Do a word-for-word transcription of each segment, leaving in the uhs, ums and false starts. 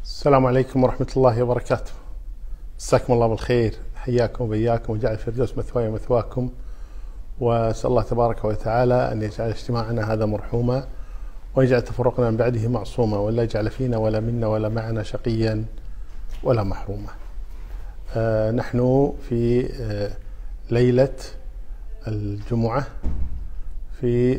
السلام عليكم ورحمة الله وبركاته. مساكم الله بالخير، حياكم وبياكم وجعل الفردوس مثواي ومثواكم، وأسأل الله تبارك وتعالى أن يجعل اجتماعنا هذا مرحوما، ويجعل تفرقنا من بعده معصوما، ولا يجعل فينا ولا منا ولا معنا شقيا ولا محروما. آه نحن في آه ليلة الجمعة في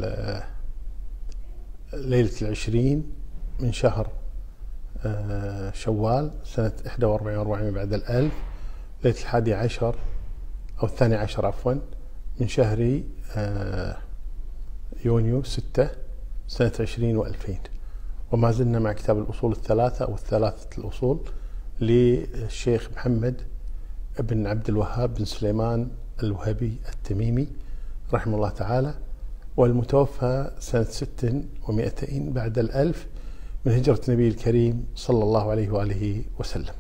ليلة العشرين من شهر آه شوال سنة إحدى وأربعين وأربعمائة بعد الألف، ليلة الحادي عشر أو الثاني عشر عفوا من شهر آه يونيو ستة سنة عشرين وألفين. وما زلنا مع كتاب الأصول الثلاثة أو الثلاثة الأصول للشيخ محمد بن عبد الوهاب بن سليمان الوهابي التميمي رحمه الله تعالى، والمتوفى سنة ست ومئتين بعد الألف من هجرة النبي الكريم صلى الله عليه وآله وسلم.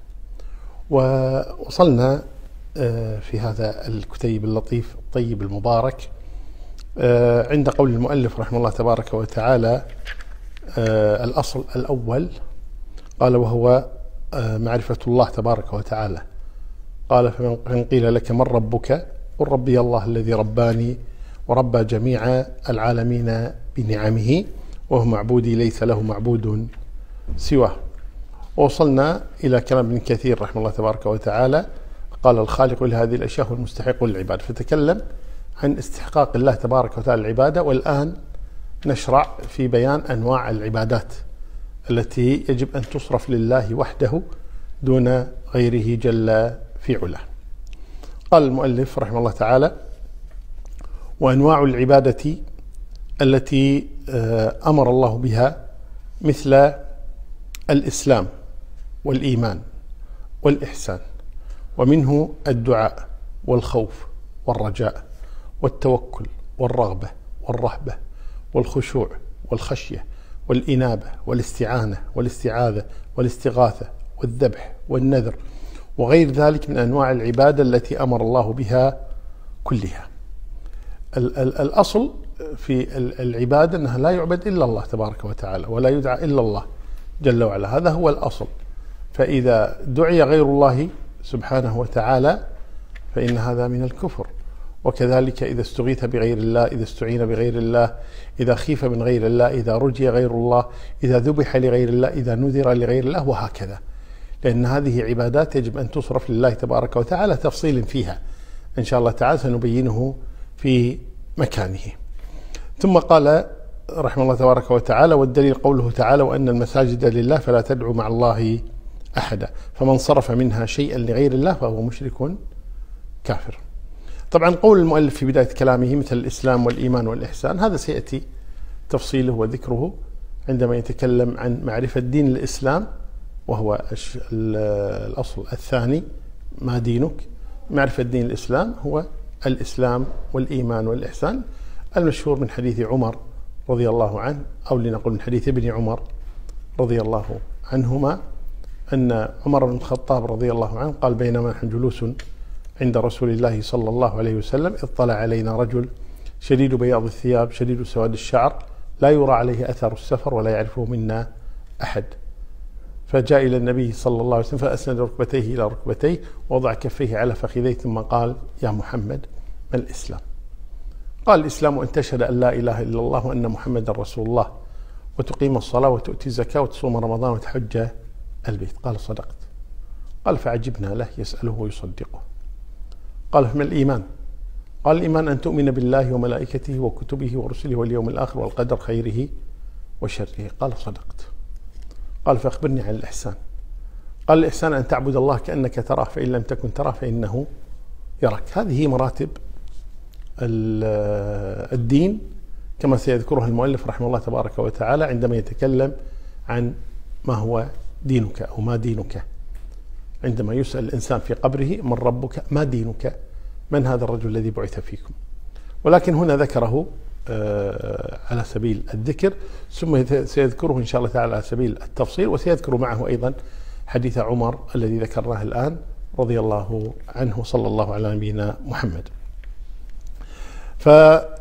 ووصلنا في هذا الكتيب اللطيف الطيب المبارك عند قول المؤلف رحمه الله تبارك وتعالى: الأصل الأول، قال: وهو معرفة الله تبارك وتعالى. قال: فمن قيل لك من ربك؟ قل ربي الله الذي رباني وربى جميع العالمين بنعمه، وهو معبودي ليس له معبود سواه. ووصلنا إلى كلام ابن كثير رحمه الله تبارك وتعالى: قال: الخالق لهذه الأشياء هو المستحق للعبادة. فتكلم عن استحقاق الله تبارك وتعالى العبادة، والآن نشرع في بيان أنواع العبادات التي يجب أن تصرف لله وحده دون غيره جل في علاه. قال المؤلف رحمه الله تعالى: وأنواع العبادة التي أمر الله بها مثل الإسلام والإيمان والإحسان، ومنه الدعاء والخوف والرجاء والتوكل والرغبة والرهبة والخشوع والخشية والإنابة والاستعانة والاستعاذة والاستغاثة والذبح والنذر وغير ذلك من أنواع العبادة التي أمر الله بها كلها. الأصل في العبادة أنها لا يعبد إلا الله تبارك وتعالى، ولا يدعى إلا الله جل وعلا، هذا هو الأصل. فإذا دعي غير الله سبحانه وتعالى فإن هذا من الكفر. وكذلك إذا استغيث بغير الله، إذا استعين بغير الله، إذا خيف من غير الله، إذا رجي غير الله، إذا ذبح لغير الله، إذا نذر لغير الله، وهكذا. لأن هذه عبادات يجب أن تصرف لله تبارك وتعالى، تفصيل فيها إن شاء الله تعالى سنبينه في مكانه. ثم قال رحمه الله تبارك وتعالى: والدليل قوله تعالى: وأن المساجد لله فلا تدعوا مع الله أحدا، فمن صرف منها شيئا لغير الله فهو مشرك كافر. طبعا قول المؤلف في بداية كلامه مثل الإسلام والإيمان والإحسان، هذا سيأتي تفصيله وذكره عندما يتكلم عن معرفة دين الإسلام، وهو الأصل الثاني: ما دينك. معرفة دين الإسلام هو الإسلام والإيمان والإحسان، المشهور من حديث عمر رضي الله عنه، أو لنقول من حديث ابن عمر رضي الله عنهما، أن عمر بن الخطاب رضي الله عنه قال: بينما نحن جلوس عند رسول الله صلى الله عليه وسلم اطلع علينا رجل شديد بياض الثياب شديد سواد الشعر لا يرى عليه أثر السفر ولا يعرفه منا أحد، فجاء إلى النبي صلى الله عليه وسلم فأسند ركبتيه إلى ركبتيه ووضع كفيه على فخذيه ثم قال: يا محمد، ما الإسلام؟ قال: الإسلام أن تشهد أن لا إله إلا الله وأن محمد رسول الله، وتقيم الصلاة وتؤتي الزكاة وتصوم رمضان وتحج البيت. قال: صدقت. قال: فعجبنا له يسأله ويصدقه. قال: فما الإيمان؟ قال: الإيمان أن تؤمن بالله وملائكته وكتبه ورسله واليوم الآخر والقدر خيره وشره. قال: صدقت. قال: فأخبرني عن الإحسان. قال: الإحسان أن تعبد الله كأنك تراه فإن لم تكن تراه فإنه يراك. هذه مراتب الدين كما سيذكرها المؤلف رحمه الله تبارك وتعالى عندما يتكلم عن ما هو دينك أو ما دينك. عندما يسأل الإنسان في قبره: من ربك؟ ما دينك؟ من هذا الرجل الذي بعث فيكم؟ ولكن هنا ذكره على سبيل الذكر، ثم سيذكره إن شاء الله تعالى على سبيل التفصيل، وسيذكر معه أيضا حديث عمر الذي ذكرناه الآن رضي الله عنه صلى الله على نبينا محمد. ف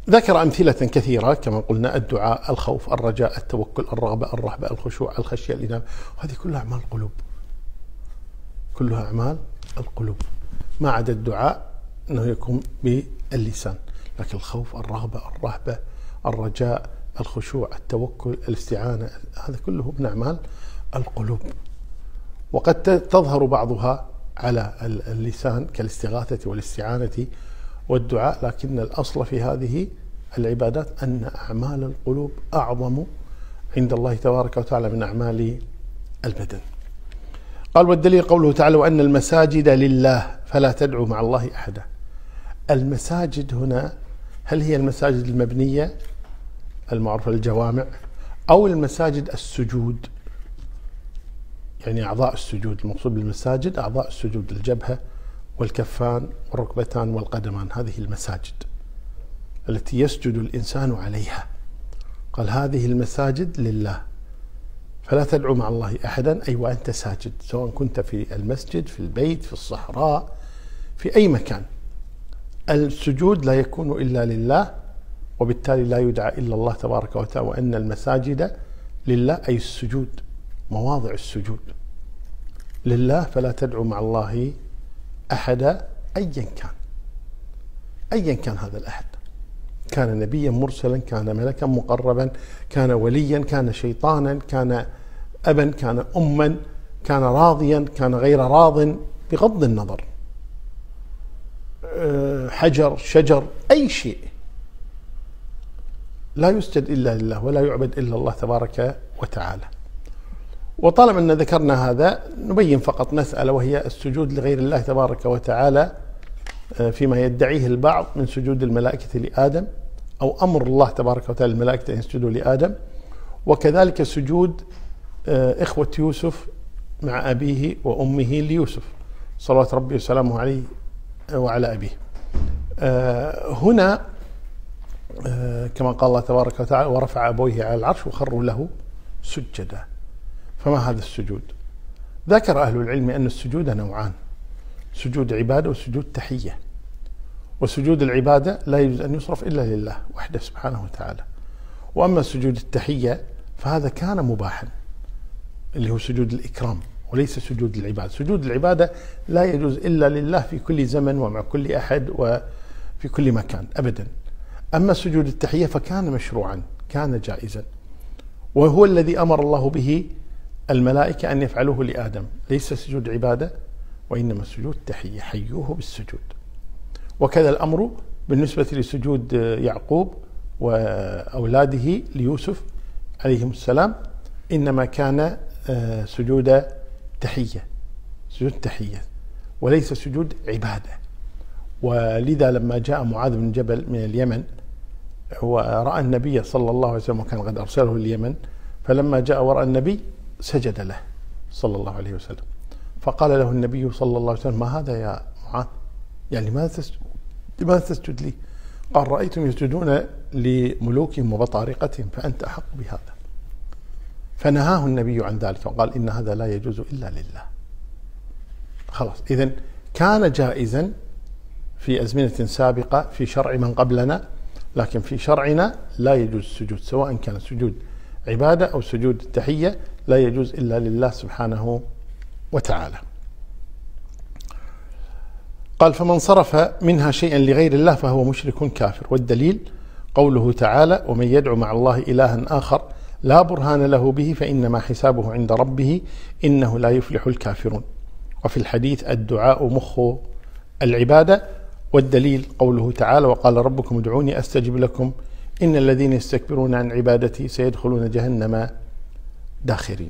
ذكر أمثلة كثيرة كما قلنا: الدعاء، الخوف، الرجاء، التوكل، الرغبة، الرهبة، الخشوع، الخشية، الإنابة. هذه كلها أعمال القلوب، كلها أعمال القلوب، ما عدا الدعاء أنه يكون باللسان، لكن الخوف، الرغبة، الرهبة، الرجاء، الخشوع، التوكل، الاستعانة، هذا كله من أعمال القلوب. وقد تظهر بعضها على اللسان كالاستغاثة والاستعانة والدعاء، لكن الأصل في هذه العبادات أن أعمال القلوب أعظم عند الله تبارك وتعالى من أعمال البدن. قال: والدليل قوله تعالى: وأن المساجد لله فلا تدعوا مع الله أحدا. المساجد هنا هل هي المساجد المبنية المعروفة الجوامع، أو المساجد السجود، يعني أعضاء السجود؟ المقصود بالمساجد أعضاء السجود: الجبهة والكفان والركبتان والقدمان، هذه المساجد التي يسجد الإنسان عليها. قال: هذه المساجد لله فلا تدعو مع الله أحدا، أي وأنت ساجد، سواء كنت في المسجد، في البيت، في الصحراء، في أي مكان. السجود لا يكون إلا لله، وبالتالي لا يدعى إلا الله تبارك وتعالى. وأن المساجد لله أي السجود، مواضع السجود لله، فلا تدعو مع الله أحدا، أيا كان، أيا كان هذا الأحد، كان نبيا مرسلا، كان ملكا مقربا، كان وليا، كان شيطانا، كان أبا، كان أما، كان راضيا، كان غير راض، بغض النظر، حجر، شجر، أي شيء، لا يسجد إلا لله ولا يعبد إلا الله تبارك وتعالى. وطالما أن ذكرنا هذا نبين فقط مسألة، وهي السجود لغير الله تبارك وتعالى فيما يدعيه البعض من سجود الملائكة لآدم، أو أمر الله تبارك وتعالى الملائكة أن يسجدوا لآدم، وكذلك سجود إخوة يوسف مع أبيه وأمه ليوسف صلوات ربي وسلامه عليه وعلى أبيه. هنا كما قال الله تبارك وتعالى: ورفع أبويه على العرش وخروا له سجدا. فما هذا السجود؟ ذكر أهل العلم أن السجود نوعان: سجود عبادة وسجود تحية. وسجود العبادة لا يجوز أن يصرف إلا لله وحده سبحانه وتعالى. وأما سجود التحية فهذا كان مباحا، اللي هو سجود الإكرام، وليس سجود العبادة. سجود العبادة لا يجوز إلا لله في كل زمن ومع كل أحد وفي كل مكان أبدا. أما سجود التحية فكان مشروعا، كان جائزا، وهو الذي أمر الله به الملائكة أن يفعلوه لآدم، ليس سجود عبادة وإنما سجود تحية، حيوه بالسجود. وكذا الأمر بالنسبة لسجود يعقوب وأولاده ليوسف عليهم السلام، إنما كان سجود تحية، سجود تحية وليس سجود عبادة. ولذا لما جاء معاذ بن جبل من اليمن ورأى النبي صلى الله عليه وسلم، وكان قد أرسله اليمن، فلما جاء ورأى النبي سجد له صلى الله عليه وسلم، فقال له النبي صلى الله عليه وسلم: ما هذا يا معاذ؟ يعني لماذا تسجد؟ لماذا تسجد لي؟ قال: رأيتم يسجدون لملوكهم وبطارقتهم فأنت أحق بهذا. فنهاه النبي عن ذلك وقال: إن هذا لا يجوز إلا لله. خلاص، إذن كان جائزا في أزمنة سابقة في شرع من قبلنا، لكن في شرعنا لا يجوز السجود، سواء كان سجود عبادة أو سجود التحية، لا يجوز إلا لله سبحانه وتعالى. قال: فمن صرف منها شيئا لغير الله فهو مشرك كافر. والدليل قوله تعالى: ومن يدعو مع الله إلها آخر لا برهان له به فإنما حسابه عند ربه إنه لا يفلح الكافرون. وفي الحديث: الدعاء مخ العبادة. والدليل قوله تعالى: وقال ربكم ادعوني أستجب لكم إن الذين يستكبرون عن عبادتي سيدخلون جهنم داخرين.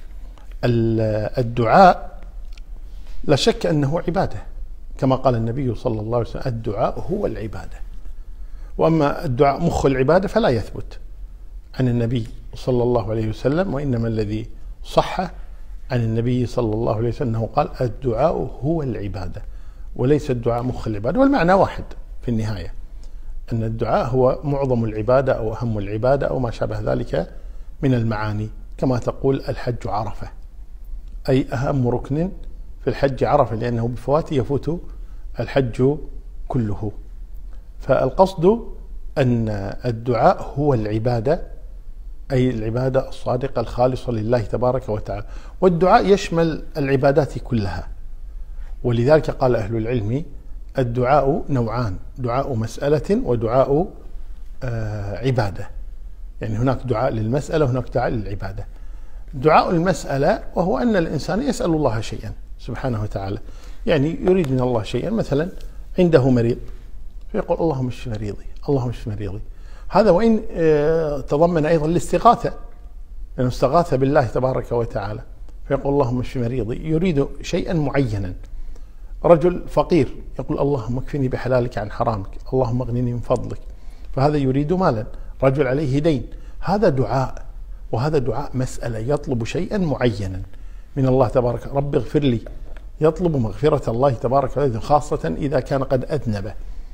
الدعاء لا شك أنه عبادة، كما قال النبي صلى الله عليه وسلم: الدعاء هو العبادة. وأما الدعاء مخ العبادة فلا يثبت عن النبي صلى الله عليه وسلم، وإنما الذي صح عن النبي صلى الله عليه وسلم أنه قال: الدعاء هو العبادة، وليس الدعاء مخ العبادة. والمعنى واحد في النهاية، أن الدعاء هو معظم العبادة أو أهم العبادة أو ما شابه ذلك من المعاني، كما تقول الحج عرفة، أي أهم ركن في الحج عرفة، لأنه بفواته يفوت الحج كله. فالقصد أن الدعاء هو العبادة، أي العبادة الصادقة الخالصة لله تبارك وتعالى. والدعاء يشمل العبادات كلها، ولذلك قال أهل العلم الدعاء نوعان: دعاء مسألة ودعاء آه عبادة. يعني هناك دعاء للمسألة وهناك دعاء للعبادة. دعاء المسألة وهو أن الإنسان يسأل الله شيئا سبحانه وتعالى، يعني يريد من الله شيئا، مثلا عنده مريض فيقول اللهم اشف مريضي، اللهم اشف مريضي. هذا وإن آه تضمن أيضا الاستغاثة، لأنه استغاث بالله تبارك وتعالى فيقول اللهم اشف مريضي، يريد شيئا معينا. رجل فقير يقول اللهم اكفني بحلالك عن حرامك، اللهم اغنني من فضلك، فهذا يريد مالا. رجل عليه دين، هذا دعاء، وهذا دعاء مسألة، يطلب شيئا معينا من الله تبارك. رب اغفر لي، يطلب مغفرة الله تبارك وتعالى، خاصة إذا كان قد أذنب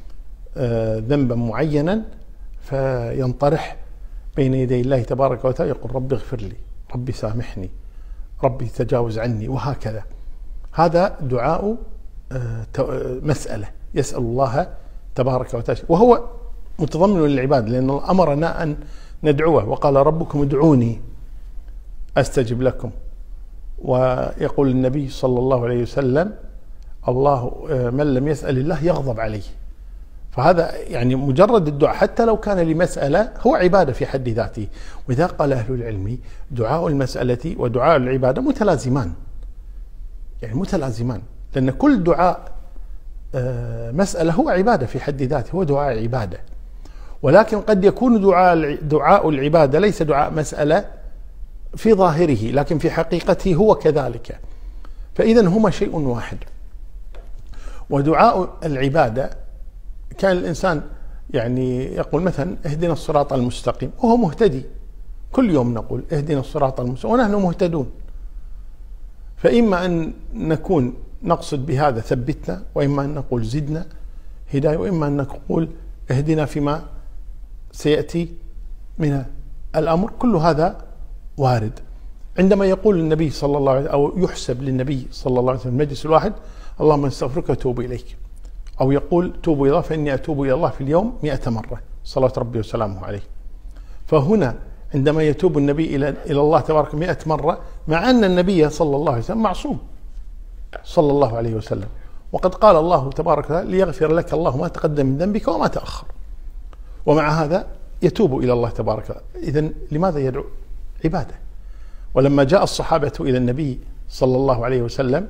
ذنبا معينا فينطرح بين يدي الله تبارك وتعالى يقول رب اغفر لي، ربي سامحني، ربي تجاوز عني، وهكذا. هذا دعاء مسألة يسأل الله تبارك وتعالى، وهو متضمن للعباد، لأنه أمرنا أن ندعوه، وقال ربكم ادعوني أستجب لكم. ويقول النبي صلى الله عليه وسلم الله من لم يسأل الله يغضب عليه. فهذا يعني مجرد الدعاء حتى لو كان لمسألة هو عبادة في حد ذاته. وإذا قال أهل العلم دعاء المسألة ودعاء العبادة متلازمان، يعني متلازمان، لأن كل دعاء مسألة هو عبادة في حد ذاته، هو دعاء عبادة. ولكن قد يكون دعاء دعاء العبادة ليس دعاء مسألة في ظاهره، لكن في حقيقته هو كذلك. فإذا هما شيء واحد. ودعاء العبادة كان الإنسان يعني يقول مثلا اهدنا الصراط المستقيم، وهو مهتدي، كل يوم نقول اهدنا الصراط المستقيم ونحن مهتدون. فإما أن نكون نقصد بهذا ثبتنا، وإما أن نقول زدنا هداية، وإما أن نقول اهدنا فيما سيأتي من الأمر. كل هذا وارد. عندما يقول النبي صلى الله عليه وسلم أو يحسب للنبي صلى الله عليه وسلم المجلس الواحد اللهم استغفرك واتوب إليك، أو يقول توبوا إلى الله فإني أتوب إلى الله في اليوم مئة مرة صلوات ربي وسلامه عليه. فهنا عندما يتوب النبي إلى إلى الله تبارك مئة مرة، مع أن النبي صلى الله عليه وسلم معصوم صلى الله عليه وسلم، وقد قال الله تبارك وتعالى ليغفر لك الله ما تقدم من ذنبك وما تأخر، ومع هذا يتوب إلى الله تبارك وتعالى. إذن لماذا يدعو؟ عبادة. ولما جاء الصحابة إلى النبي صلى الله عليه وسلم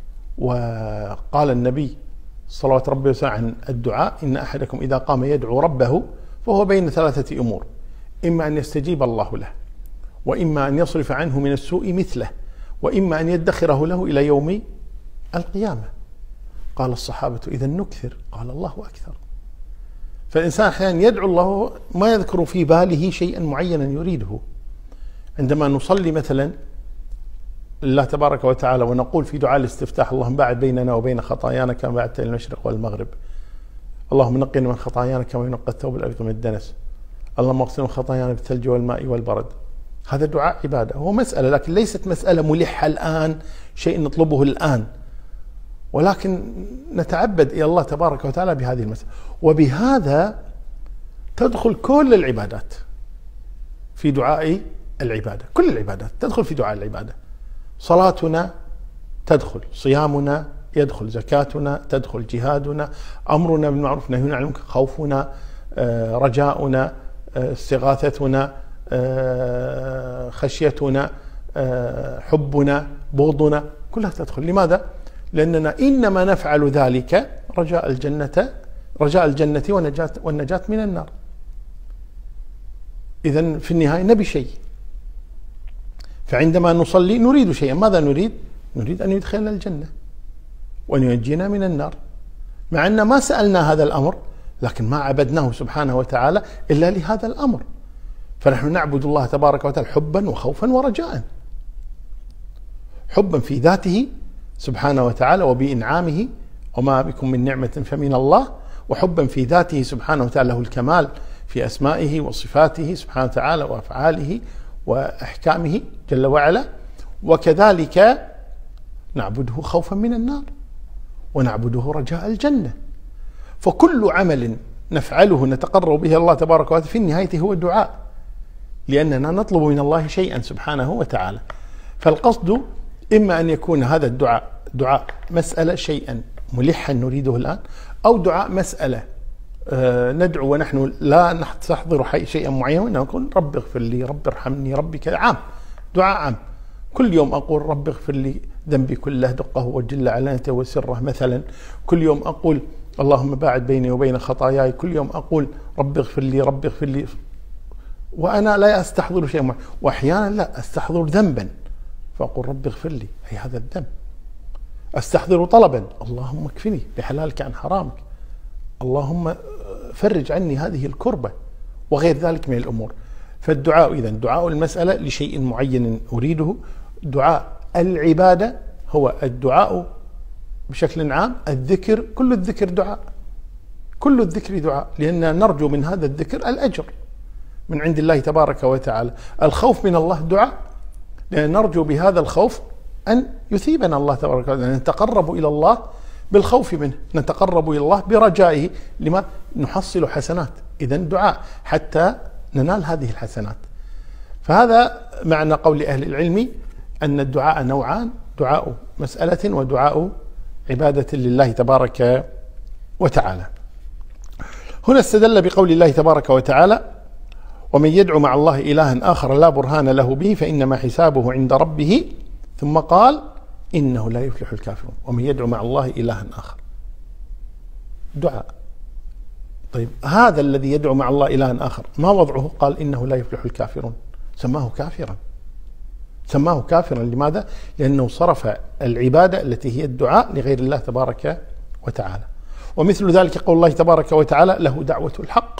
وقال النبي صلوات ربي وسلامه عن الدعاء إن أحدكم إذا قام يدعو ربه فهو بين ثلاثة أمور: إما أن يستجيب الله له، وإما أن يصرف عنه من السوء مثله، وإما أن يدخره له إلى يوم القيامة. قال الصحابة إذا نكثر، قال الله أكثر. فالإنسان أحيانا يدعو الله ما يذكر في باله شيئا معينا يريده. عندما نصلي مثلا لله تبارك وتعالى ونقول في دعاء الاستفتاح اللهم باعد بيننا وبين خطايانا كما باعدت بين المشرق والمغرب، اللهم نقنا من خطايانا كما ينقى الثوب الأبيض من الدنس، اللهم اغسل من خطايانا بالثلج والماء والبرد. هذا دعاء عبادة، هو مسألة لكن ليست مسألة ملحة الآن، شيء نطلبه الآن، ولكن نتعبد إلى الله تبارك وتعالى بهذه المسألة. وبهذا تدخل كل العبادات في دعاء العبادة، كل العبادات تدخل في دعاء العبادة. صلاتنا تدخل، صيامنا يدخل، زكاتنا تدخل، جهادنا، أمرنا بالمعروف نهينا عن المنكر، خوفنا، رجاؤنا، استغاثتنا، خشيتنا، حبنا، بغضنا، كلها تدخل. لماذا؟ لأننا إنما نفعل ذلك رجاء الجنة رجاء الجنة والنجاة والنجاة من النار. إذن في النهاية نبي شيء، فعندما نصلي نريد شيئا. ماذا نريد؟ نريد أن يدخلنا الجنة وأن ينجينا من النار، مع أن ما سألنا هذا الأمر، لكن ما عبدناه سبحانه وتعالى إلا لهذا الأمر. فنحن نعبد الله تبارك وتعالى حبا وخوفا ورجاء، حبا في ذاته سبحانه وتعالى وبإنعامه وما بكم من نعمة فمن الله، وحبا في ذاته سبحانه وتعالى له الكمال في أسمائه وصفاته سبحانه وتعالى وأفعاله وأحكامه جل وعلا. وكذلك نعبده خوفا من النار ونعبده رجاء الجنة. فكل عمل نفعله نتقرب به الله تبارك وتعالى في النهاية هو دعاء، لأننا نطلب من الله شيئا سبحانه وتعالى. فالقصد إما أن يكون هذا الدعاء دعاء مسألة شيئا ملحا نريده الآن، أو دعاء مسألة آه ندعو ونحن لا نستحضر شيئا معينا، نقول رب اغفر لي، رب ارحمني، ربي كذا، عام، دعاء عام. كل يوم أقول رب اغفر لي ذنبي كله دقه وجل علانته وسره مثلا. كل يوم أقول اللهم باعد بيني وبين خطاياي. كل يوم أقول رب اغفر لي، رب اغفر لي، وأنا لا أستحضر شيئا معين. وأحيانا لا أستحضر ذنبا فأقول رب اغفر لي، أي هذا الذنب. أستحضر طلبا، اللهم اكفني بحلالك عن حرامك، اللهم فرج عني هذه الكربة، وغير ذلك من الأمور. فالدعاء إذن دعاء المسألة لشيء معين أريده. دعاء العبادة هو الدعاء بشكل عام، الذكر، كل الذكر دعاء، كل الذكر دعاء، لأننا نرجو من هذا الذكر الأجر من عند الله تبارك وتعالى. الخوف من الله دعاء، لأن نرجو بهذا الخوف أن يثيبنا الله تبارك وتعالى، نتقرب إلى الله بالخوف منه، نتقرب إلى الله برجائه، لما نحصل حسنات. إذن دعاء حتى ننال هذه الحسنات. فهذا معنى قول أهل العلم أن الدعاء نوعان، دعاء مسألة ودعاء عبادة لله تبارك وتعالى. هنا استدل بقول الله تبارك وتعالى ومن يدعو مع الله إلها آخر لا برهان له به فإنما حسابه عند ربه، ثم قال إنه لا يفلح الكافرون. ومن يدعو مع الله إلها آخر دعاء. طيب هذا الذي يدعو مع الله إلها آخر ما وضعه؟ قال إنه لا يفلح الكافرون، سماه كافرا، سماه كافرا. لماذا؟ لأنه صرف العبادة التي هي الدعاء لغير الله تبارك وتعالى. ومثل ذلك قول الله تبارك وتعالى له دعوة الحق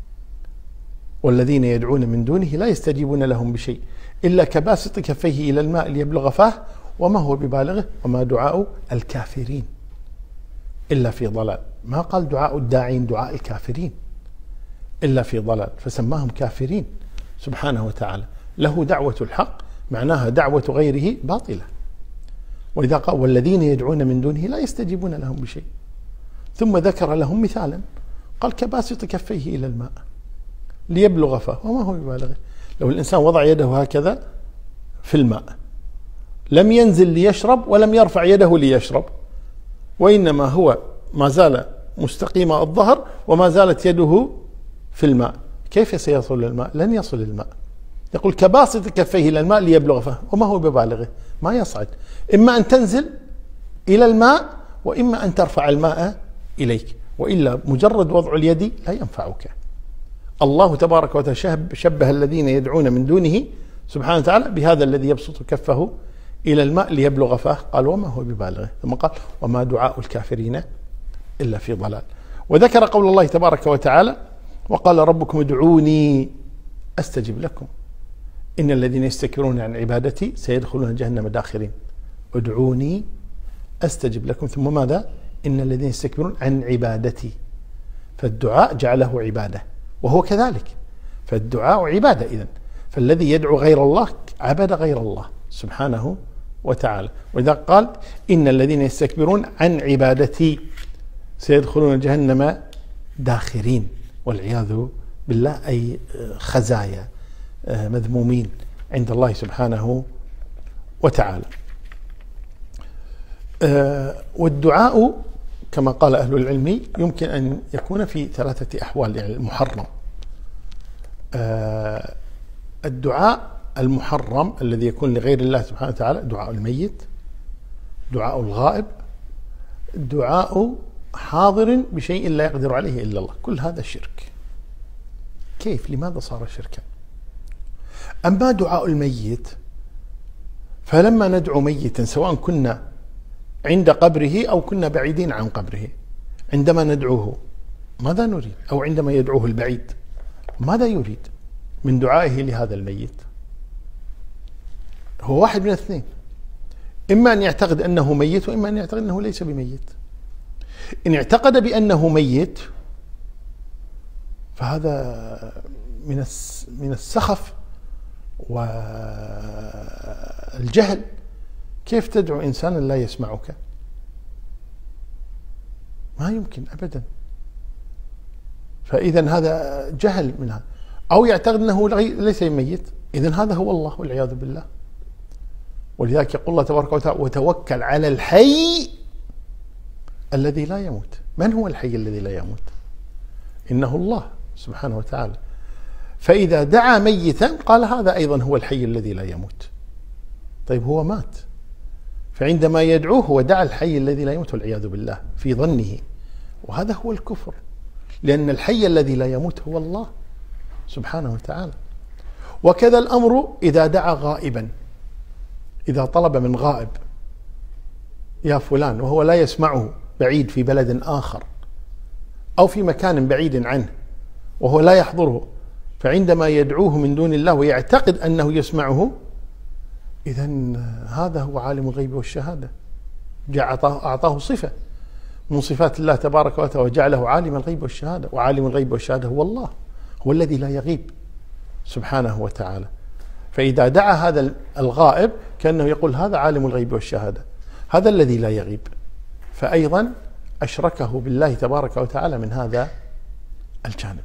والذين يدعون من دونه لا يستجيبون لهم بشيء إلا كباسط كفيه إلى الماء ليبلغ فاه وما هو ببالغه وما دعاء الكافرين إلا في ضلال. ما قال دعاء الداعين دعاء الكافرين إلا في ضلال، فسماهم كافرين سبحانه وتعالى. له دعوة الحق معناها دعوة غيره باطلة. ولذا قال والذين يدعون من دونه لا يستجيبون لهم بشيء، ثم ذكر لهم مثالا قال كباسط كفيه إلى الماء ليبلغ فاه وما هو ببالغه. لو الإنسان وضع يده هكذا في الماء لم ينزل ليشرب ولم يرفع يده ليشرب، وإنما هو ما زال مستقيم الظهر وما زالت يده في الماء، كيف سيصل للماء؟ لن يصل الماء. يقول كباسط كفيه إلى الماء ليبلغ فاه وما هو ببالغه، ما يصعد. إما أن تنزل إلى الماء وإما أن ترفع الماء إليك، وإلا مجرد وضع اليد لا ينفعك. الله تبارك وتعالى شبه الذين يدعون من دونه سبحانه وتعالى بهذا الذي يبسط كفه إلى الماء ليبلغ فاه، قال وما هو ببالغه، ثم قال وما دعاء الكافرين إلا في ضلال. وذكر قول الله تبارك وتعالى وقال ربكم ادعوني أستجب لكم إن الذين يستكبرون عن عبادتي سيدخلون جهنم داخرين. ادعوني أستجب لكم، ثم ماذا؟ إن الذين يستكبرون عن عبادتي. فالدعاء جعله عبادة وهو كذلك، فالدعاء عبادة إذن. فالذي يدعو غير الله عبد غير الله سبحانه وتعالى. وإذا قال إن الذين يستكبرون عن عبادتي سيدخلون جهنم داخرين والعياذ بالله، أي خزايا مذمومين عند الله سبحانه وتعالى. والدعاء كما قال أهل العلم يمكن أن يكون في ثلاثة أحوال. يعني المحرم، الدعاء المحرم الذي يكون لغير الله سبحانه وتعالى دعاء الميت، دعاء الغائب، دعاء حاضر بشيء لا يقدر عليه إلا الله، كل هذا شرك. كيف؟ لماذا صار شركا؟ أما دعاء الميت فلما ندعو ميتا سواء كنا عند قبره أو كنا بعيدين عن قبره، عندما ندعوه ماذا نريد؟ أو عندما يدعوه البعيد ماذا يريد من دعائه لهذا الميت؟ هو واحد من الاثنين، إما أن يعتقد أنه ميت وإما أن يعتقد أنه ليس بميت. إن اعتقد بأنه ميت فهذا من من السخف والجهل. كيف تدعو إنسانا لا يسمعك؟ ما يمكن أبدا. فإذا هذا جهل من هذا، أو يعتقد أنه ليس ميت، إذن هذا هو الله والعياذ بالله. ولذلك يقول الله تبارك وتعالى: وتوكل على الحي الذي لا يموت. من هو الحي الذي لا يموت؟ إنه الله سبحانه وتعالى. فإذا دعا ميتا قال هذا أيضا هو الحي الذي لا يموت. طيب هو مات، فعندما يدعوه هو دعا الحي الذي لا يموت والعياذ بالله في ظنه، وهذا هو الكفر، لأن الحي الذي لا يموت هو الله سبحانه وتعالى. وكذا الأمر إذا دعا غائبا، إذا طلب من غائب: يا فلان، وهو لا يسمعه، بعيد في بلد آخر أو في مكان بعيد عنه وهو لا يحضره، فعندما يدعوه من دون الله ويعتقد أنه يسمعه، إذن هذا هو عالم الغيب والشهادة، أعطاه صفة من صفات الله تبارك وتعالى وجعله عالم الغيب والشهادة، وعالم الغيب والشهادة هو الله، هو الذي لا يغيب سبحانه وتعالى. فإذا دعا هذا الغائب كأنه يقول هذا عالم الغيب والشهادة، هذا الذي لا يغيب، فأيضا أشركه بالله تبارك وتعالى من هذا الجانب.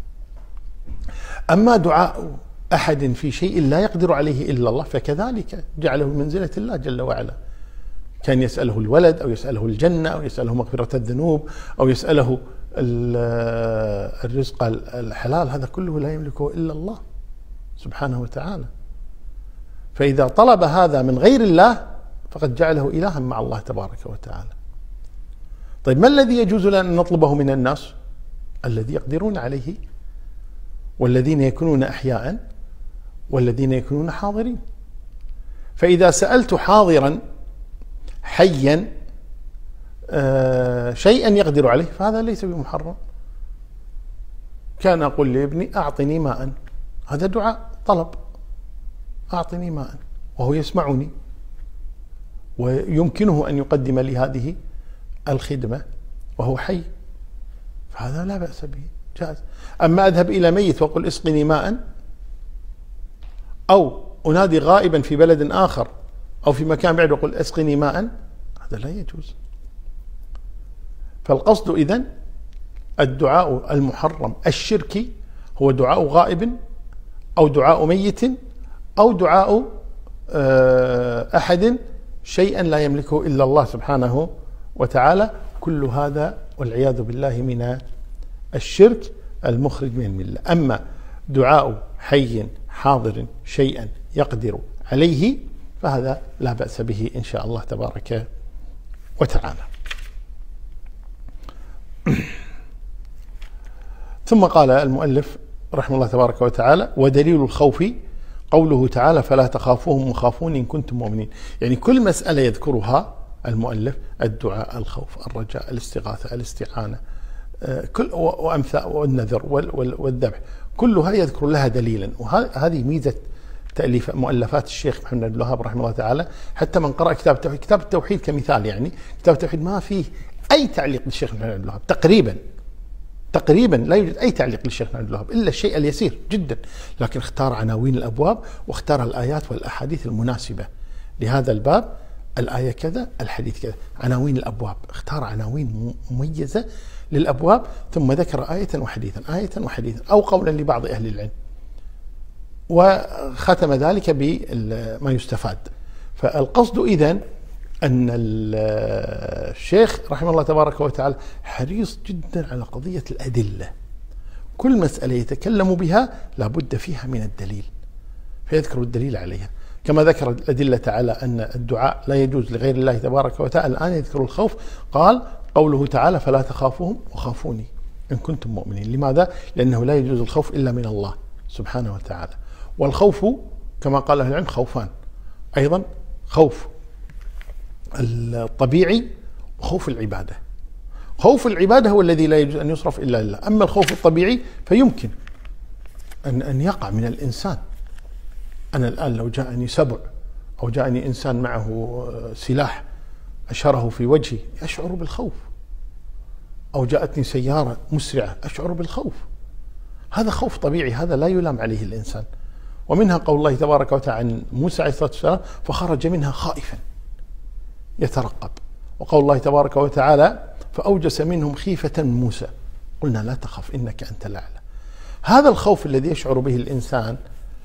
أما دعاء أحد في شيء لا يقدر عليه إلا الله فكذلك جعله منزلة الله جل وعلا، كان يسأله الولد أو يسأله الجنة أو يسأله مغفرة الذنوب أو يسأله الرزق الحلال، هذا كله لا يملكه إلا الله سبحانه وتعالى. فإذا طلب هذا من غير الله فقد جعله إلها مع الله تبارك وتعالى. طيب ما الذي يجوز لنا أن نطلبه من الناس؟ الذي يقدرون عليه، والذين يكونون أحياء والذين يكونون حاضرين. فإذا سألت حاضرا حيا شيئا يقدر عليه فهذا ليس بمحرم. كان أقول لابني: أعطني ماء، هذا دعاء طلب، أعطني ماء، وهو يسمعني ويمكنه أن يقدم لي هذه الخدمة وهو حي، فهذا لا بأس به، جائز. أما أذهب إلى ميت وأقول: اسقني ماء، أو أنادي غائبا في بلد آخر أو في مكان بعيد وأقول: اسقني ماء، هذا لا يجوز. فالقصد إذن الدعاء المحرم الشركي هو دعاء غائب أو دعاء ميت أو دعاء أحد شيئا لا يملكه إلا الله سبحانه وتعالى، كل هذا والعياذ بالله من الشرك المخرج من الملة. أما دعاء حي حاضر شيئا يقدر عليه فهذا لا بأس به إن شاء الله تبارك وتعالى. ثم قال المؤلف رحمه الله تبارك وتعالى: ودليل الخوف قوله تعالى: فلا تخافوهم وخافون إن كنتم مؤمنين. يعني كل مسألة يذكرها المؤلف: الدعاء، الخوف، الرجاء، الاستغاثة، الاستعانة، كل وأمثال والنذر والذبح، كلها يذكر لها دليلا. وهذه ميزة تأليف مؤلفات الشيخ محمد بن عبد الوهاب رحمه الله تعالى. حتى من قرأ كتاب التوحيد، كتاب التوحيد كمثال، يعني كتاب التوحيد ما فيه أي تعليق للشيخ محمد بن عبد الوهاب تقريبا، تقريبا لا يوجد أي تعليق للشيخ محمد بن عبد الوهاب إلا الشيء اليسير جدا، لكن اختار عناوين الأبواب واختار الآيات والأحاديث المناسبة لهذا الباب، الآية كذا، الحديث كذا، عناوين الأبواب، اختار عناوين مميزة للأبواب، ثم ذكر آية وحديثا، آية وحديثا، أو قولا لبعض أهل العلم، وختم ذلك بما يستفاد. فالقصد إذن أن الشيخ رحمه الله تبارك وتعالى حريص جدا على قضية الأدلة، كل مسألة يتكلم بها لابد فيها من الدليل، فيذكر الدليل عليها، كما ذكر الأدلة على أن الدعاء لا يجوز لغير الله تبارك وتعالى. الآن يذكر الخوف، قال: قوله تعالى: فلا تخافوهم وخافوني إن كنتم مؤمنين. لماذا؟ لأنه لا يجوز الخوف إلا من الله سبحانه وتعالى. والخوف كما قال أهل العلم خوفان أيضا: خوف الطبيعي وخوف العبادة. خوف العبادة هو الذي لا يجوز أن يصرف إلا لله، أما الخوف الطبيعي فيمكن أن أن يقع من الإنسان. أنا الآن لو جاءني سبع أو جاءني إنسان معه سلاح أشاره في وجهي أشعر بالخوف، أو جاءتني سيارة مسرعة أشعر بالخوف، هذا خوف طبيعي، هذا لا يلام عليه الإنسان. ومنها قول الله تبارك وتعالى عن موسى عليه الصلاة والسلام: فخرج منها خائفا يترقب. وقول الله تبارك وتعالى: فأوجس منهم خيفة موسى قلنا لا تخف إنك أنت الأعلى. هذا الخوف الذي يشعر به الإنسان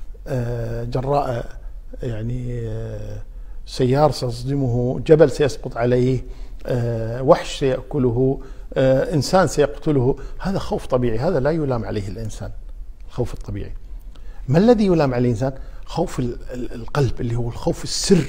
جراء يعني سيار سيصدمه، جبل سيسقط عليه، وحش سيأكله، إنسان سيقتله، هذا خوف طبيعي، هذا لا يلام عليه الإنسان، الخوف الطبيعي. ما الذي يلام عليه الإنسان؟ خوف القلب اللي هو الخوف السر،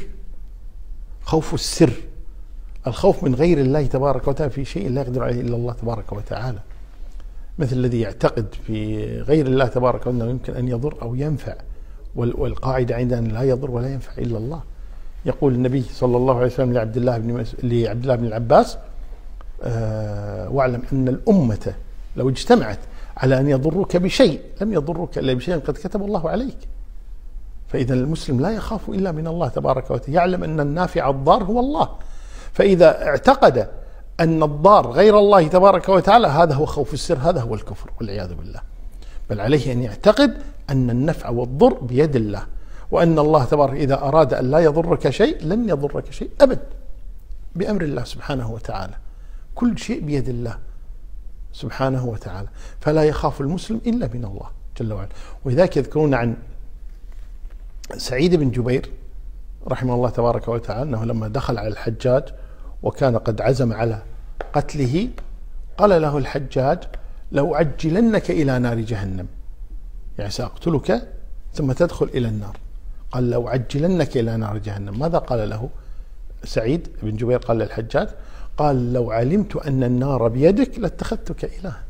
خوف السر، الخوف من غير الله تبارك وتعالى في شيء لا يقدر عليه إلا الله تبارك وتعالى، مثل الذي يعتقد في غير الله تبارك وتعالى أنه يمكن أن يضر أو ينفع، والقاعدة عندنا أن لا يضر ولا ينفع إلا الله. يقول النبي صلى الله عليه وسلم لعبد الله بن مس... لعبد الله بن العباس: أه واعلم أن الأمة لو اجتمعت على أن يضروك بشيء لم يضروك إلا بشيء قد كتب الله عليك. فإذا المسلم لا يخاف إلا من الله تبارك وتعالى، يعلم أن النافع الضار هو الله. فإذا اعتقد أن الضار غير الله تبارك وتعالى هذا هو خوف السر، هذا هو الكفر والعياذ بالله. بل عليه أن يعتقد أن النفع والضر بيد الله، وأن الله تبارك إذا أراد أن لا يضرك شيء لن يضرك شيء أبد، بأمر الله سبحانه وتعالى، كل شيء بيد الله سبحانه وتعالى. فلا يخاف المسلم إلا من الله جل وعلا. ولذلك يذكرون عن سعيد بن جبير رحمه الله تبارك وتعالى أنه لما دخل على الحجاج وكان قد عزم على قتله، قال له الحجاج: لو عجلنك إلى نار جهنم، يعني سأقتلك ثم تدخل إلى النار. قال: لو عجلنك إلى نار جهنم. ماذا قال له سعيد بن جبير؟ قال للحجاج: قال: لو علمت أن النار بيدك لاتخذتك إلها.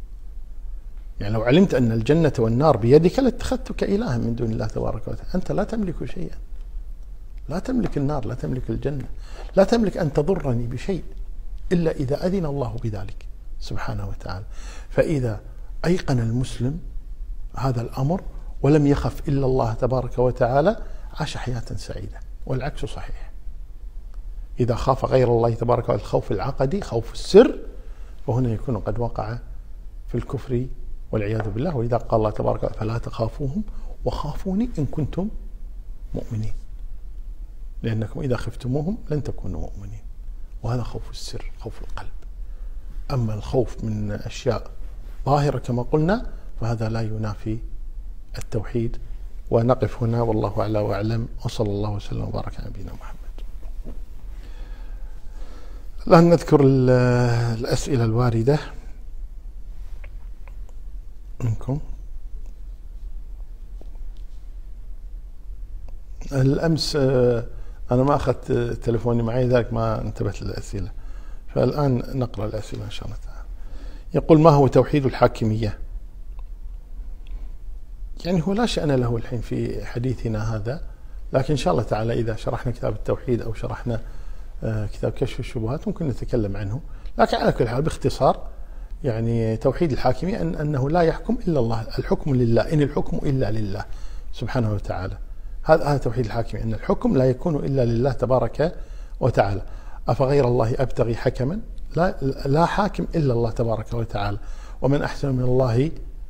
يعني لو علمت أن الجنة والنار بيدك لاتخذتك إلها من دون الله تبارك وتعالى. أنت لا تملك شيئا، لا تملك النار، لا تملك الجنة، لا تملك أن تضرني بشيء إلا إذا أذن الله بذلك سبحانه وتعالى. فإذا أيقن المسلم هذا الأمر ولم يخف إلا الله تبارك وتعالى عاش حياة سعيدة. والعكس صحيح، إذا خاف غير الله تبارك وتعالى الخوف العقدي، خوف السر، وهنا يكون قد وقع في الكفر والعياذ بالله. وإذا قال الله تبارك وتعالى: فلا تخافوهم وخافوني إن كنتم مؤمنين، لأنكم إذا خفتموهم لن تكونوا مؤمنين. وهذا خوف السر، خوف القلب. أما الخوف من أشياء ظاهرة كما قلنا فهذا لا ينافي التوحيد. ونقف هنا والله أعلى وأعلم، وصلى الله وسلم وبارك على نبينا محمد. الآن نذكر الأسئلة الواردة منكم. الأمس أنا ما أخذت تلفوني معي، ذلك ما انتبهت للأسئلة، فالآن نقرأ الأسئلة إن شاء الله تعالى. يقول: ما هو توحيد الحاكمية؟ يعني هو لا شأن له الحين في حديثنا هذا، لكن إن شاء الله تعالى إذا شرحنا كتاب التوحيد أو شرحنا كتاب كشف الشبهات ممكن نتكلم عنه. لكن على كل حال باختصار، يعني توحيد الحاكمية أن أنه لا يحكم إلا الله، الحكم لله، إن الحكم إلا لله سبحانه وتعالى. هذا هذا توحيد الحاكمية، أن الحكم لا يكون إلا لله تبارك وتعالى. أفغير الله أبتغي حكما؟ لا, لا حاكم إلا الله تبارك وتعالى. ومن أحسن من الله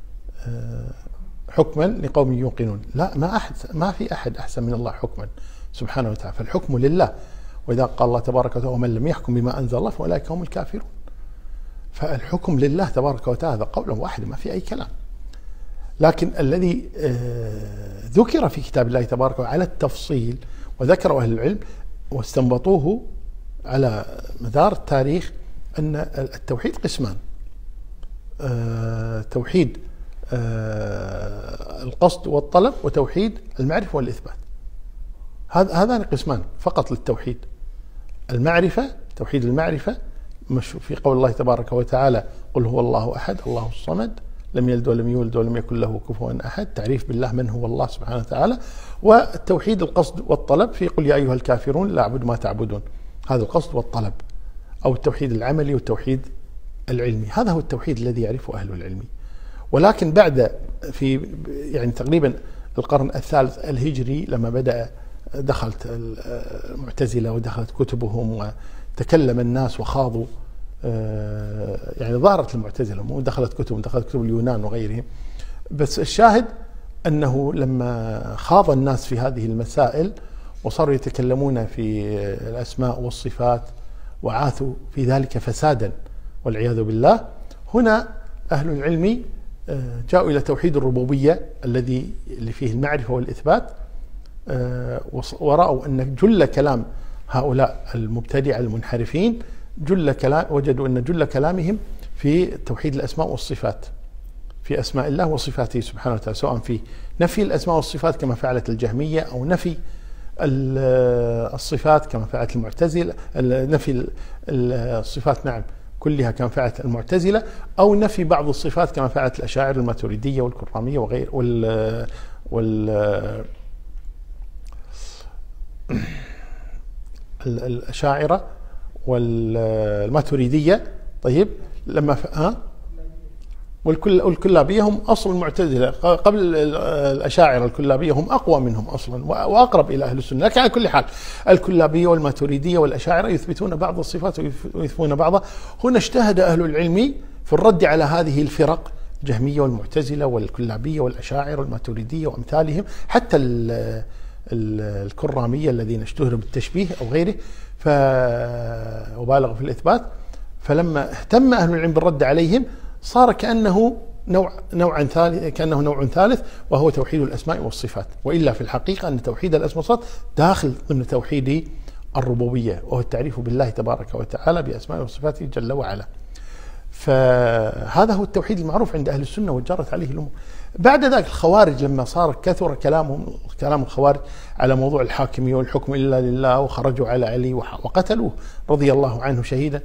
حكما لقوم يوقنون. لا، ما أحد، ما في أحد أحسن من الله حكما سبحانه وتعالى، فالحكم لله. وإذا قال الله تبارك وتعالى: ومن لم يحكم بما أنزل الله فأولئك هم الكافرون. فالحكم لله تبارك وتعالى، هذا قول واحد ما في أي كلام. لكن الذي ذكر في كتاب الله تبارك وتعالى على التفصيل وذكره أهل العلم واستنبطوه على مدار التاريخ أن التوحيد قسمان: توحيد القصد والطلب، وتوحيد المعرفة والإثبات. هذان قسمان فقط للتوحيد. المعرفة، توحيد المعرفة في قول الله تبارك وتعالى: قل هو الله أحد الله الصمد لم يلد ولم يولد ولم يكن له كفوا أحد، تعريف بالله من هو الله سبحانه وتعالى. والتوحيد القصد والطلب في قل يا أيها الكافرون لا أعبد ما تعبدون، هذا القصد والطلب، أو التوحيد العملي والتوحيد العلمي. هذا هو التوحيد الذي يعرفه أهل العلم. ولكن بعد في يعني تقريبا القرن الثالث الهجري لما بدأ دخلت المعتزلة ودخلت كتبهم وتكلم الناس وخاضوا، يعني ظهرت المعتزلة، مو دخلت كتب، دخلت كتب اليونان وغيرهم. بس الشاهد أنه لما خاض الناس في هذه المسائل وصاروا يتكلمون في الأسماء والصفات وعاثوا في ذلك فسادا والعياذ بالله، هنا أهل العلم جاءوا إلى توحيد الربوبية الذي اللي فيه المعرفة والإثبات، ورأوا أن جل كلام هؤلاء المبتدعة المنحرفين جل كلام وجدوا أن جل كلامهم في توحيد الأسماء والصفات، في أسماء الله وصفاته سبحانه وتعالى، سواء في نفي الأسماء والصفات كما فعلت الجهمية، أو نفي الصفات كما فعلت المعتزلة، نفي الصفات نعم كلها كما فعلت المعتزلة، أو نفي بعض الصفات كما فعلت الأشاعرة الماتريدية والكرامية وغير وال وال الأشاعرة والماتريدية. طيب لما ف... ها والكل والكلابية هم أصل المعتزلة قبل الأشاعرة، الكلابية هم أقوى منهم أصلا وأقرب إلى أهل السنة، لكن على كل حال الكلابية والماتريدية والأشاعرة يثبتون بعض الصفات ويثبتون بعضها. هنا اجتهد أهل العلم في الرد على هذه الفرق، الجهمية والمعتزلة والكلابية والأشاعرة والماتريدية وأمثالهم، حتى الكرامية الذين اشتهروا بالتشبيه أو غيره ف... وبالغوا في الإثبات. فلما اهتم أهل العلم بالرد عليهم صار كأنه نوع نوعا ثالث كأنه نوع ثالث وهو توحيد الأسماء والصفات، وإلا في الحقيقة أن توحيد الأسماء والصفات داخل ضمن توحيد الربوبية، وهو التعريف بالله تبارك وتعالى بأسمائه وصفاته جل وعلا. فهذا هو التوحيد المعروف عند أهل السنة وجرت عليه الأمور. بعد ذلك الخوارج لما صار كثر كلامهم كلام الخوارج على موضوع الحاكمية والحكم إلا لله، وخرجوا على علي وقتلوه رضي الله عنه شهيدا،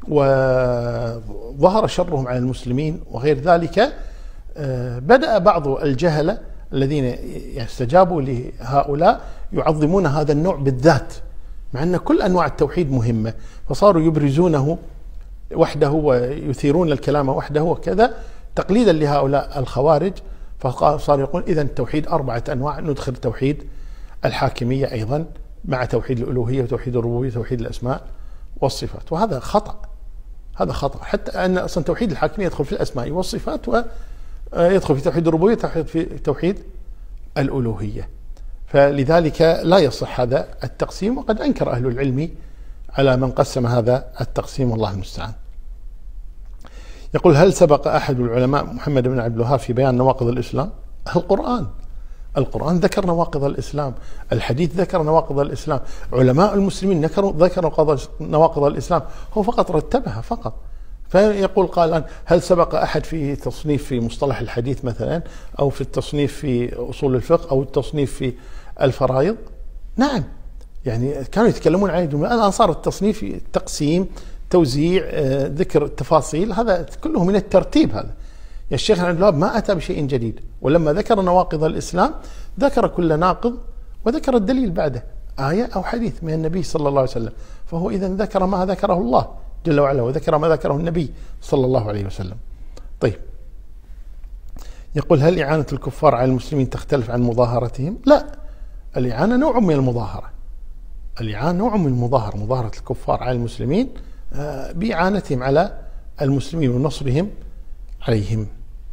وظهر شرهم على المسلمين وغير ذلك، بدأ بعض الجهلة الذين يستجابوا لهؤلاء يعظمون هذا النوع بالذات، مع أن كل أنواع التوحيد مهمة، فصاروا يبرزونه وحده ويثيرون الكلام وحده وكذا تقليدا لهؤلاء الخوارج. فصار يقول إذن التوحيد أربعة أنواع، ندخل توحيد الحاكمية أيضا مع توحيد الألوهية وتوحيد الربوبية وتوحيد الأسماء والصفات، وهذا خطأ. هذا خطأ، حتى أن أصلا توحيد الحاكمية يدخل في الأسماء والصفات، ويدخل في توحيد الربوبية في توحيد الألوهية. فلذلك لا يصح هذا التقسيم، وقد أنكر أهل العلم على من قسم هذا التقسيم، والله المستعان. يقول هل سبق أحد العلماء محمد بن عبد الوهاب في بيان نواقض الإسلام؟ القرآن القرآن ذكر نواقض الإسلام، الحديث ذكر نواقض الإسلام، علماء المسلمين ذكروا ذكروا نواقض الإسلام، هو فقط رتبها فقط. فيقول قال هل سبق أحد في تصنيف في مصطلح الحديث مثلا، أو في التصنيف في أصول الفقه، أو التصنيف في الفرائض؟ نعم، يعني كانوا يتكلمون عن الجملة. الآن صار التصنيف تقسيم توزيع ذكر التفاصيل، هذا كله من الترتيب. هذا يا الشيخ عبد الوهاب ما أتى بشيء جديد، ولما ذكر نواقض الإسلام ذكر كل ناقض وذكر الدليل بعده، آية أو حديث من النبي صلى الله عليه وسلم، فهو إذن ذكر ما ذكره الله جل وعلا وذكر ما ذكره النبي صلى الله عليه وسلم. طيب، يقول هل إعانة الكفار على المسلمين تختلف عن مظاهرتهم؟ لا، الإعانة نوع من المظاهرة، الإعانة نوع من المظاهرة، مظاهرة الكفار على المسلمين بإعانتهم على المسلمين ونصرهم عليهم.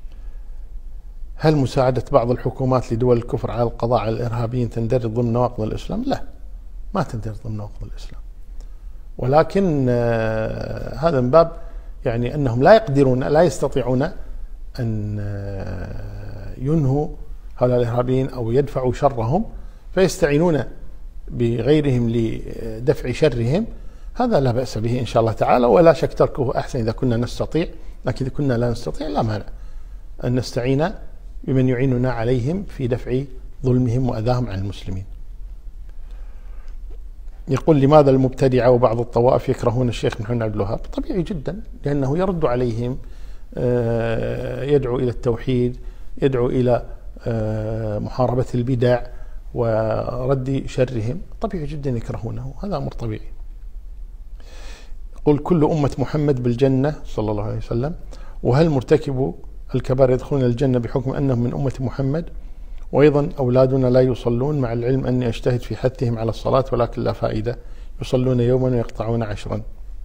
هل مساعدة بعض الحكومات لدول الكفر على القضاء على الإرهابيين تندرج ضمن نواقض الإسلام؟ لا، ما تندرج ضمن نواقض الإسلام، ولكن هذا من باب يعني أنهم لا يقدرون لا يستطيعون أن ينهوا هؤلاء الإرهابيين أو يدفعوا شرهم، فيستعينون بغيرهم لدفع شرهم. هذا لا بأس به إن شاء الله تعالى، ولا شك تركه أحسن إذا كنا نستطيع، لكن إذا كنا لا نستطيع لا مانع أن نستعين بمن يعيننا عليهم في دفع ظلمهم وأذاهم عن المسلمين. يقول لماذا المبتدعة وبعض الطوائف يكرهون الشيخ محمد عبد الوهاب؟ طبيعي جدا، لأنه يرد عليهم، يدعو إلى التوحيد، يدعو إلى محاربة البدع ورد شرهم، طبيعي جدا يكرهونه، هذا أمر طبيعي. يقول كل أمة محمد بالجنة صلى الله عليه وسلم، وهل مرتكبوا الكبائر يدخلون الجنة بحكم أنهم من أمة محمد؟ وأيضا أولادنا لا يصلون، مع العلم أني أجتهد في حثهم على الصلاة ولكن لا فائدة، يصلون يوما ويقطعون عشرا.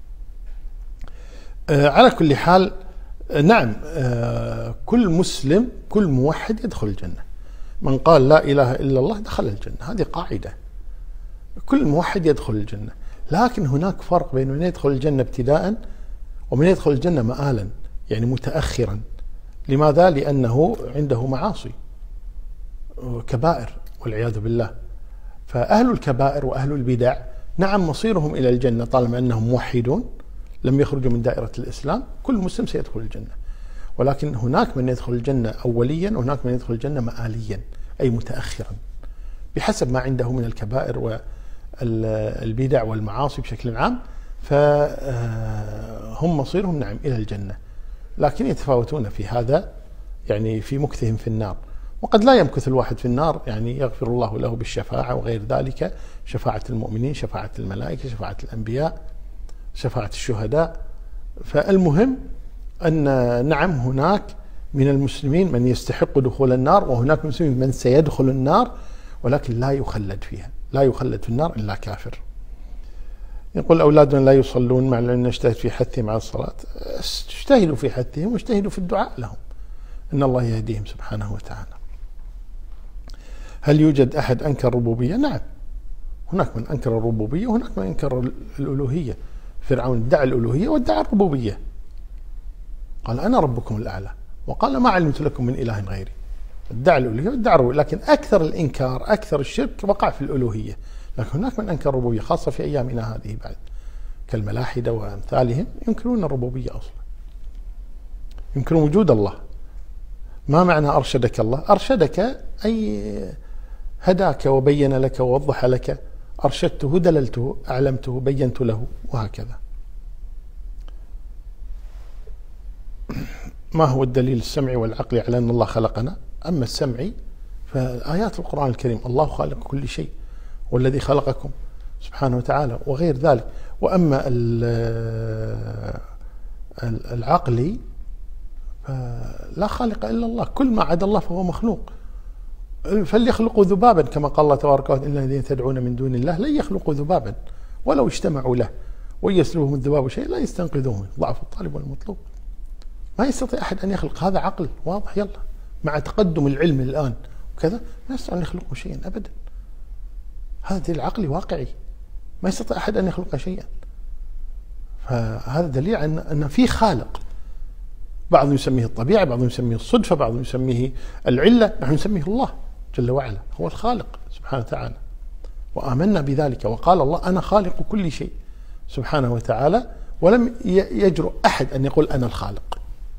آه على كل حال، آه نعم، آه كل مسلم كل موحد يدخل الجنة، من قال لا إله إلا الله دخل الجنة، هذه قاعدة، كل موحد يدخل الجنة. لكن هناك فرق بين من يدخل الجنة ابتداء ومن يدخل الجنة مآلا، يعني متأخرا. لماذا؟ لأنه عنده معاصي كبائر والعياذ بالله. فأهل الكبائر وأهل البدع نعم مصيرهم إلى الجنة طالما أنهم موحدون لم يخرجوا من دائرة الإسلام. كل مسلم سيدخل الجنة، ولكن هناك من يدخل الجنة أوليا وهناك من يدخل الجنة مآليا، أي متأخرا بحسب ما عنده من الكبائر والبدع والمعاصي بشكل عام. فهم مصيرهم نعم إلى الجنة، لكن يتفاوتون في هذا، يعني في مكثهم في النار. وقد لا يمكث الواحد في النار، يعني يغفر الله له بالشفاعة وغير ذلك، شفاعة المؤمنين، شفاعة الملائكة، شفاعة الأنبياء، شفاعة الشهداء. فالمهم أن نعم هناك من المسلمين من يستحق دخول النار، وهناك من المسلمين من سيدخل النار ولكن لا يخلد فيها، لا يخلد في النار إلا كافر. يقول أولادنا لا يصلون مع أن نجتهد في حثهم على الصلاة. اجتهدوا في حثهم واجتهدوا في الدعاء لهم، إن الله يهديهم سبحانه وتعالى. هل يوجد أحد أنكر الربوبية؟ نعم، هناك من أنكر الربوبية وهناك من أنكر الألوهية. فرعون ادعى الألوهية وادعى الربوبية، قال أنا ربكم الأعلى، وقال ما علمت لكم من إله غيري. ادعى الألوهية وادعى الربوبية، لكن أكثر الإنكار أكثر الشرك وقع في الألوهية. لكن هناك من أنكر الربوبية خاصة في أيامنا هذه بعد، كالملاحدة وأمثالهم ينكرون الربوبية أصلا، ينكرون وجود الله. ما معنى أرشدك الله؟ أرشدك أي هداك وبين لك ووضح لك، أرشدته دللته أعلمته بينت له، وهكذا. ما هو الدليل السمعي والعقلي على أن الله خلقنا؟ أما السمعي فآيات القرآن الكريم، الله خالق كل شيء والذي خلقكم سبحانه وتعالى وغير ذلك. وأما العقلي فلا خالق إلا الله، كل ما عدا الله فهو مخلوق. فليخلقوا ذبابا كما قال الله تبارك وتعالى إن الذين تدعون من دون الله لن يخلقوا ذبابا ولو اجتمعوا له وإن يسلبهم الذباب شيء لا يستنقذوه منه، ضعف الطالب والمطلوب. ما يستطيع أحد أن يخلق، هذا عقل واضح. يلا مع تقدم العلم الآن وكذا ما يستطيع أن يخلقوا شيئا أبدا. هذا العقل واقعي، ما يستطيع أحد أن يخلق شيئا. فهذا دليل أن أن في خالق، بعضهم يسميه الطبيعة، بعضهم يسميه الصدفة، بعضهم يسميه العلة، نحن نسميه الله جل وعلا هو الخالق سبحانه وتعالى، وآمنا بذلك. وقال الله أنا خالق كل شيء سبحانه وتعالى، ولم يجرؤ أحد أن يقول أنا الخالق.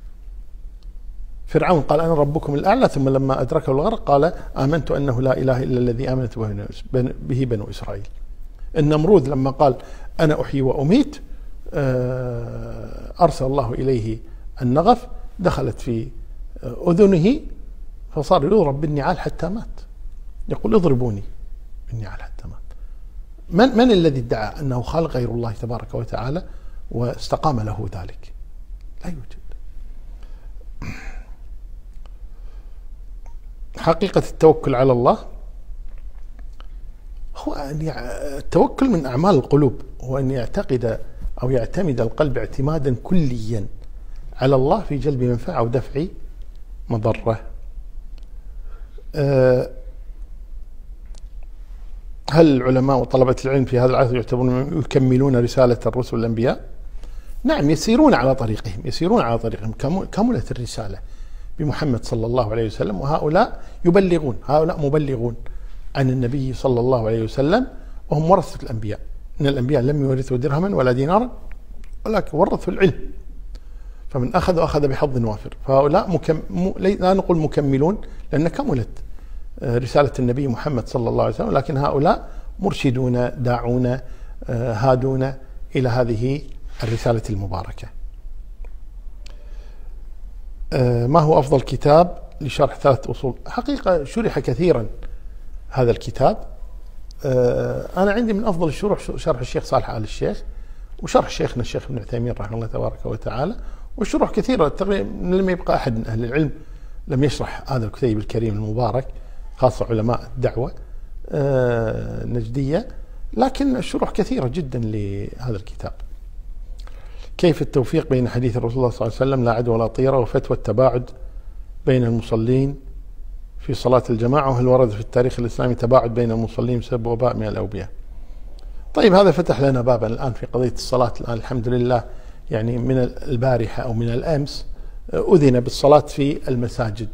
فرعون قال أنا ربكم الأعلى، ثم لما أدركه الغرق قال آمنت أنه لا إله إلا الذي آمنت به بنو إسرائيل. النمرود لما قال أنا أحيي وأميت أرسل الله إليه النغف، دخلت في أذنه فصار يضرب بالنعال حتى مات. يقول اضربوني بالنعال حتى مات. من, من الذي ادعى أنه خالق غير الله تبارك وتعالى واستقام له ذلك؟ لا يوجد. حقيقة التوكل على الله هو أن التوكل من أعمال القلوب، هو أن يعتقد أو يعتمد القلب اعتمادا كليا على الله في جلب منفعة أو دفع مضرة. هل العلماء وطلبة العلم في هذا العصر يعتبرون يكملون رسالة الرسل والأنبياء؟ نعم، يسيرون على طريقهم، يسيرون على طريقهم. كملت الرسالة بمحمد صلى الله عليه وسلم، وهؤلاء يبلغون، هؤلاء مبلغون عن النبي صلى الله عليه وسلم، وهم ورثة الأنبياء. إن الأنبياء لم يورثوا درهما ولا دينارا ولكن ورثوا العلم، فمن أخذ أخذ بحظ وافر. فهؤلاء مكم... لا نقول مكملون لأن كملت رسالة النبي محمد صلى الله عليه وسلم، لكن هؤلاء مرشدون داعون هادون إلى هذه الرسالة المباركة. ما هو أفضل كتاب لشرح ثلاث أصول؟ حقيقة شرح كثيرا هذا الكتاب. أنا عندي من أفضل الشروح شرح الشيخ صالح آل الشيخ، وشرح شيخنا الشيخ ابن عثيمين رحمه الله تبارك وتعالى، والشروح كثيرة. تقريبا لم يبقى أحد من أهل العلم لم يشرح هذا الكتاب الكريم المبارك، خاصة علماء الدعوة النجدية، لكن الشروح كثيرة جدا لهذا الكتاب. كيف التوفيق بين حديث الرسول صلى الله عليه وسلم لا عدوى ولا طيرة وفتوى التباعد بين المصلين في صلاة الجماعة، وهل ورد في التاريخ الإسلامي تباعد بين المصلين بسبب وباء من الأوبئة؟ طيب هذا فتح لنا بابا الآن في قضية الصلاة. الآن الحمد لله يعني من البارحة أو من الأمس أذن بالصلاة في المساجد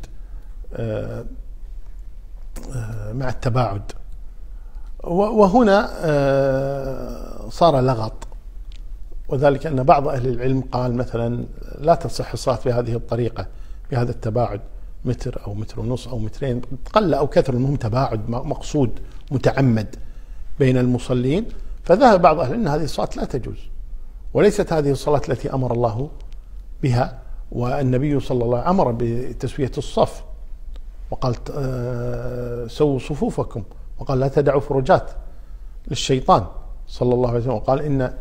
مع التباعد، وهنا صار لغط، وذلك أن بعض أهل العلم قال مثلا لا تصح الصلاة بهذه الطريقة بهذا التباعد، متر أو متر ونص أو مترين، قل أو كثر، المهم تباعد مقصود متعمد بين المصلين. فذهب بعض أهل العلم أن هذه الصلاة لا تجوز، وليست هذه الصلاة التي أمر الله بها، والنبي صلى الله عليه وسلم أمر بتسوية الصف، وقال سووا صفوفكم، وقال لا تدعوا فرجات للشيطان صلى الله عليه وسلم، وقال إن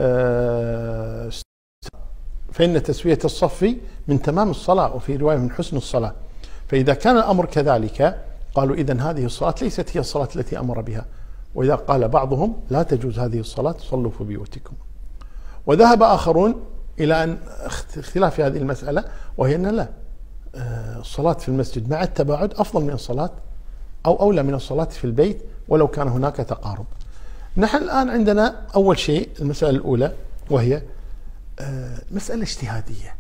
فإن تسوية الصف من تمام الصلاة، وفي رواية من حسن الصلاة. فإذا كان الأمر كذلك قالوا إذن هذه الصلاة ليست هي الصلاة التي أمر بها. وإذا قال بعضهم لا تجوز هذه الصلاة صلوا في بيوتكم. وذهب آخرون إلى أن اختلاف في هذه المسألة، وهي أن لا، الصلاة في المسجد مع التباعد أفضل من الصلاة أو أولى من الصلاة في البيت ولو كان هناك تقارب. نحن الآن عندنا أول شيء المسألة الأولى، وهي مسألة اجتهادية.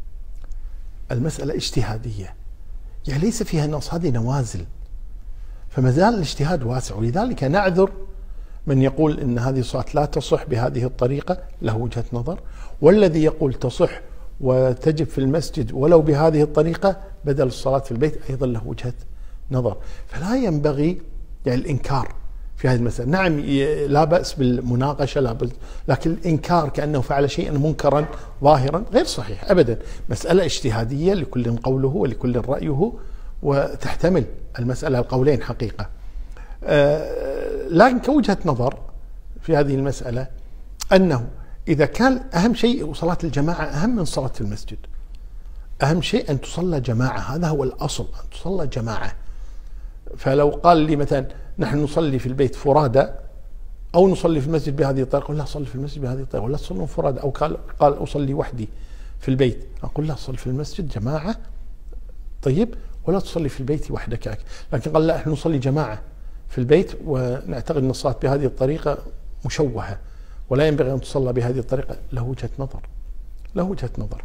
المسألة اجتهادية يعني ليس فيها نص، هذه نوازل، فما زال الاجتهاد واسع. ولذلك نعذر من يقول إن هذه الصلاة لا تصح بهذه الطريقة، له وجهة نظر، والذي يقول تصح وتجب في المسجد ولو بهذه الطريقة بدل الصلاة في البيت أيضا له وجهة نظر. فلا ينبغي يعني الإنكار في هذه المسألة. نعم لا بأس بالمناقشة، لا بأس، لكن الإنكار كأنه فعل شيئا منكرا ظاهرا غير صحيح أبدا. مسألة اجتهادية، لكل قوله ولكل رأيه، وتحتمل المسألة القولين حقيقة. آه لكن كوجهة نظر في هذه المسألة أنه إذا كان أهم شيء صلاة الجماعة أهم من صلاة في المسجد، أهم شيء أن تصلى جماعة، هذا هو الأصل، أن تصلى جماعة. فلو قال لي مثلا نحن نصلي في البيت فرادى أو نصلي في المسجد بهذه الطريقة، لا صلي في المسجد بهذه الطريقة، ولا تصلون فرادى. أو قال قال أصلي وحدي في البيت، أقول لا، صلي في المسجد جماعة طيب، ولا تصلي في البيت وحدك. لكن قال لا، احنا نصلي جماعة في البيت ونعتقد أن الصلاة بهذه الطريقة مشوهة ولا ينبغي أن تصلى بهذه الطريقة، له وجهة نظر، له وجهة نظر.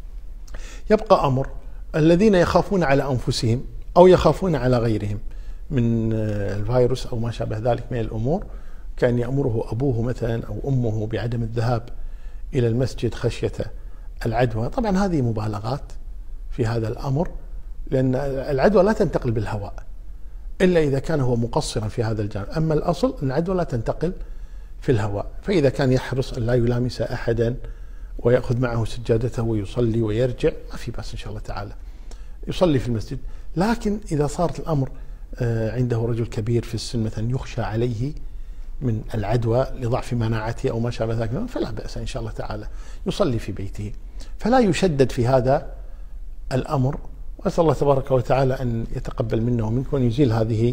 يبقى أمر الذين يخافون على أنفسهم أو يخافون على غيرهم من الفيروس أو ما شابه ذلك من الأمور، كان يأمره أبوه مثلا أو أمه بعدم الذهاب إلى المسجد خشية العدوى. طبعا هذه مبالغات في هذا الأمر، لأن العدوى لا تنتقل بالهواء إلا إذا كان هو مقصرا في هذا الجانب. أما الأصل أن العدوى لا تنتقل في الهواء. فإذا كان يحرص أن لا يلامس أحدا ويأخذ معه سجادته ويصلي ويرجع، ما في بأس إن شاء الله تعالى يصلي في المسجد. لكن إذا صارت الأمر عنده رجل كبير في السن مثلا يخشى عليه من العدوى لضعف مناعته أو ما شابه ذلك، فلا بأس إن شاء الله تعالى يصلي في بيته. فلا يشدد في هذا الأمر. وأسأل الله تبارك وتعالى أن يتقبل منا ومنكم وأن يزيل هذه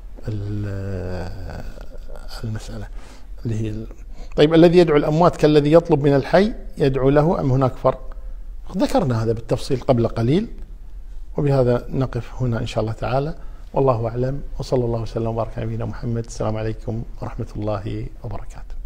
المسألة اللي هي. طيب الذي يدعو الأموات كالذي يطلب من الحي يدعو له أم هناك فرق؟ ذكرنا هذا بالتفصيل قبل قليل، وبهذا نقف هنا إن شاء الله تعالى، والله أعلم، وصلى الله وسلم وبارك على نبينا محمد. السلام عليكم ورحمة الله وبركاته.